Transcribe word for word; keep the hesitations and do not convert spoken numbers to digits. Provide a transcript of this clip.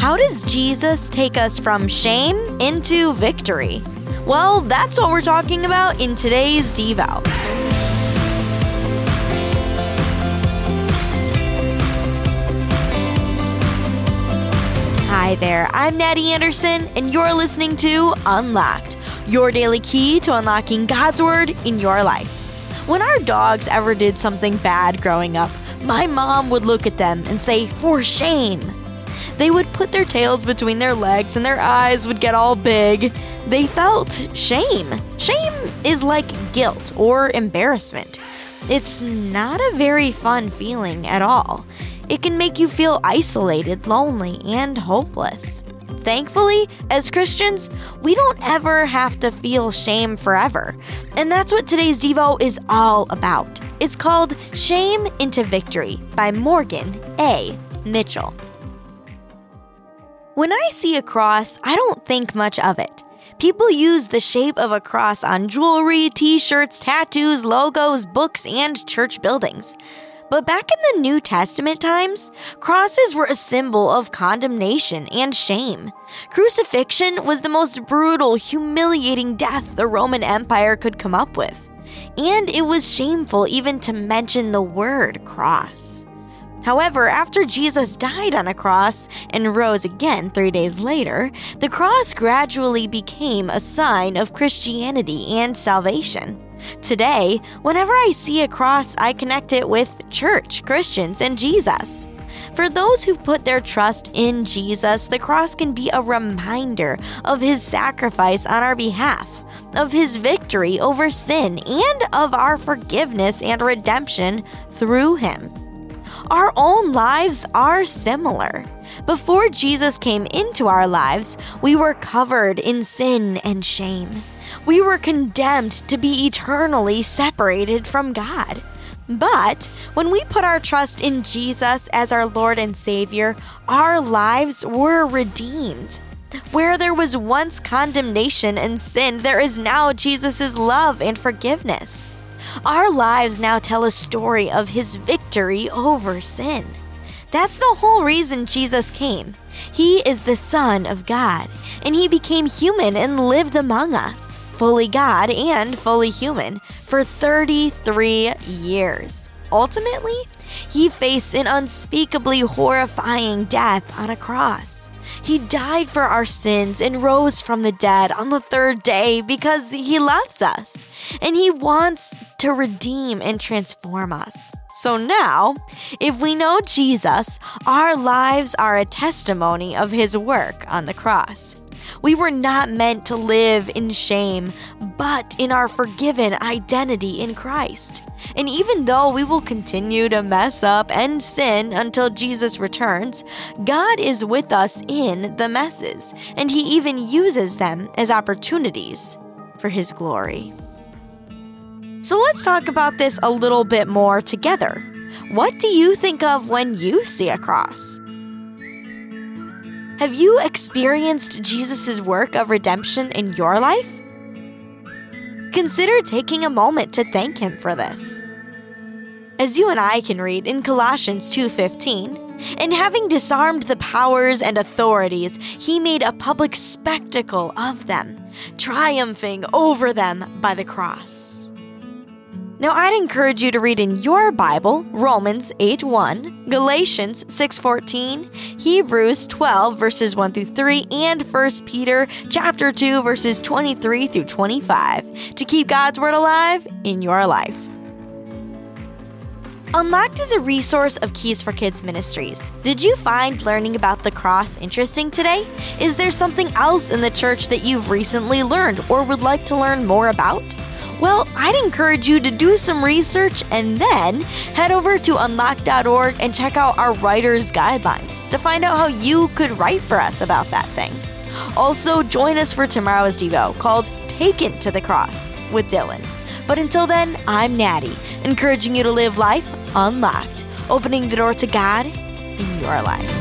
How does Jesus take us from shame into victory? Well, that's what we're talking about in today's Devo. Hi there, I'm Natty Anderson, and you're listening to Unlocked, your daily key to unlocking God's Word in your life. When our dogs ever did something bad growing up, my mom would look at them and say, "For shame." They would put their tails between their legs and their eyes would get all big. They felt shame. Shame is like guilt or embarrassment. It's not a very fun feeling at all. It can make you feel isolated, lonely, and hopeless. Thankfully, as Christians, we don't ever have to feel shame forever. And that's what today's Devo is all about. It's called Shame into Victory by Morgan A. Mitchell. When I see a cross, I don't think much of it. People use the shape of a cross on jewelry, t-shirts, tattoos, logos, books, and church buildings. But back in the New Testament times, crosses were a symbol of condemnation and shame. Crucifixion was the most brutal, humiliating death the Roman Empire could come up with. And it was shameful even to mention the word cross. However, after Jesus died on a cross and rose again three days later, the cross gradually became a sign of Christianity and salvation. Today, whenever I see a cross, I connect it with church, Christians, and Jesus. For those who've put their trust in Jesus, the cross can be a reminder of his sacrifice on our behalf, of his victory over sin, and of our forgiveness and redemption through him. Our own lives are similar. Before Jesus came into our lives, we were covered in sin and shame. We were condemned to be eternally separated from God. But when we put our trust in Jesus as our Lord and Savior, our lives were redeemed. Where there was once condemnation and sin, there is now Jesus' love and forgiveness. Our lives now tell a story of his victory over sin. That's the whole reason Jesus came. He is the Son of God, and he became human and lived among us, fully God and fully human, for thirty-three years. Ultimately, he faced an unspeakably horrifying death on a cross. He died for our sins and rose from the dead on the third day because he loves us, and he wants to redeem and transform us. So now, if we know Jesus, our lives are a testimony of his work on the cross. We were not meant to live in shame, but in our forgiven identity in Christ. And even though we will continue to mess up and sin until Jesus returns, God is with us in the messes, and he even uses them as opportunities for his glory. So let's talk about this a little bit more together. What do you think of when you see a cross? Have you experienced Jesus' work of redemption in your life? Consider taking a moment to thank him for this. As you and I can read in Colossians two fifteen, "And having disarmed the powers and authorities, he made a public spectacle of them, triumphing over them by the cross." Now, I'd encourage you to read in your Bible Romans eight one, Galatians six fourteen, Hebrews twelve verses one through three, and First Peter chapter two verses twenty-three through twenty-five to keep God's Word alive in your life. Unlocked is a resource of Keys for Kids Ministries. Did you find learning about the cross interesting today? Is there something else in the church that you've recently learned or would like to learn more about? Well, I'd encourage you to do some research and then head over to unlocked dot org and check out our writer's guidelines to find out how you could write for us about that thing. Also, join us for tomorrow's Devo called Taken to the Cross with Dylan. But until then, I'm Natty, encouraging you to live life unlocked, opening the door to God in your life.